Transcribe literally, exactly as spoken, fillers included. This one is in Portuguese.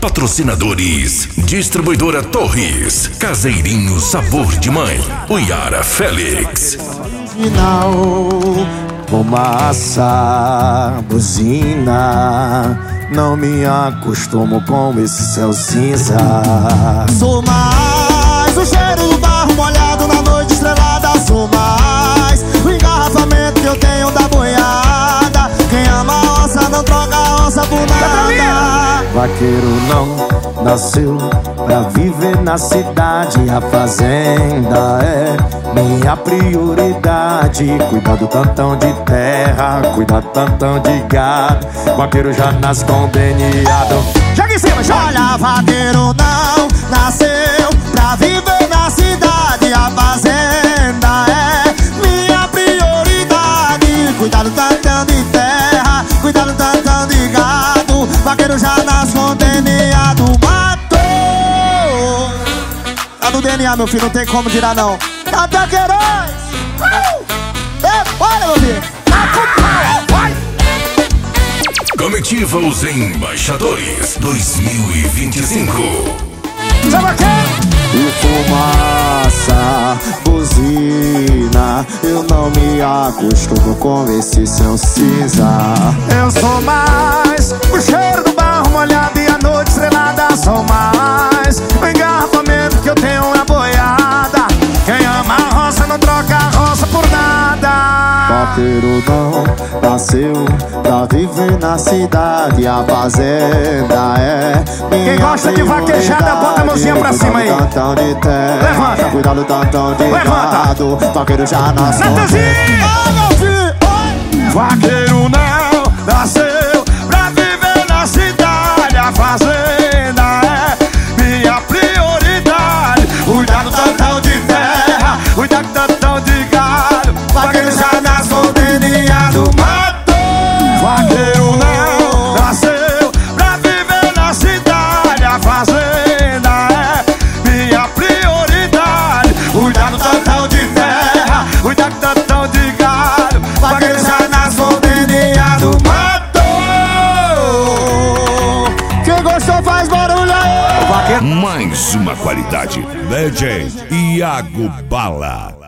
Patrocinadores: Distribuidora Torres, Caseirinho Sabor de Mãe, Uiara Félix. Final, fumaça, buzina, não me acostumo com esse céu cinza. Sou mais o cheiro do barro molhado na noite estrelada. Sou mais o engarrafamento que eu tenho da boiada. Quem ama a onça não troca a onça por nada. Vaqueiro não nasceu pra viver na cidade. A fazenda é minha prioridade. Cuidar do tantão de terra, cuidar do tantão de gado. Vaqueiro já nasce com D N A do... Joga em cima, joga! Olha, vaqueiro não nasceu pra viver na cidade. A fazenda é minha prioridade. Cuidar do tantão de terra, cuidar do tantão de gado. Vaqueiro já nasce com D N A do mato. Tá no D N A, meu filho, não tem como tirar não. Tá Queiroz! Uh! É, olha, meu filho! Tá com pau! Vai! Comitiva Os Embaixadores dois mil e vinte e cinco. Sabe aqui? E fumaça, buzina, eu não me acostumo com esse céu cinza. Eu sou mais o cheiro do barro molhado e a noite estrelada. Sou mais o engarrafamento que eu tenho na boiada. Quem ama a roça não troca a roça por nada. Vaqueiro não nasceu pra viver na cidade. A fazenda é minha. Quem gosta de vaquejada, bota a mãozinha pra cima aí. Tantão de terra, levanta. Cuidado do tantão de gado. Vaqueiro já nasceu. Vaqueiro não nasceu pra viver na cidade. A fazenda é minha prioridade. Cuidado do tantão de terra, cuidado do tantão de gado. Vaqueiro já nasceu com D N A do mato. Vaqueiro não nasceu pra viver na cidade. A fazenda é minha prioridade. Cuidado do tantão de terra, cuidado do tantão de gado. Vaqueiro já nasceu com D N A do mato. Quem gostou faz barulho aí. Mais uma qualidade. Legend Iago Bala.